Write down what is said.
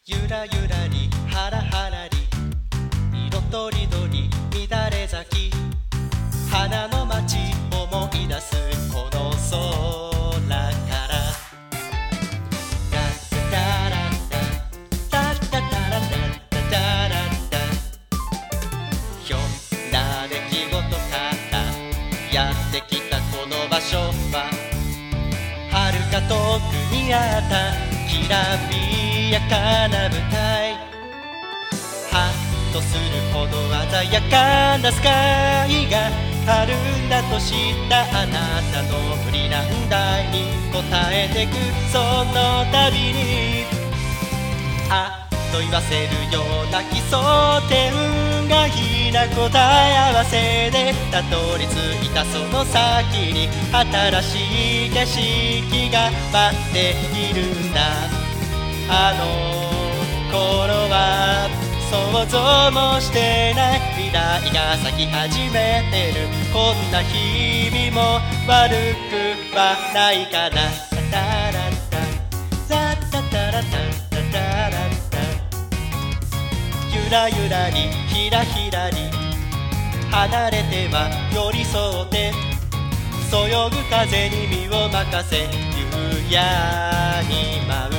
ゆらゆらりはらはらり色とりどり乱れ咲き花の街思い出すこの空からタッタラッタタッタタラッタタタラッタひょんな出来事からやってきたこの場所は遥か遠くにあったきらびやかな舞台ハッとするほど鮮やかなスカイがあるんだと知ったあなたの無理難題に応えてくその度にあっと言わせるような奇想天外な答え合わせでたどり着いたその先に新しい景色が待っているんだあの頃は想像もしてない未来が咲き始めてるこんな日々も悪くはないかなタタラッタタタタラタタタラッタゆらゆらりひらひらり離れては寄り添ってそよぐ風に身を任せ夕やに舞う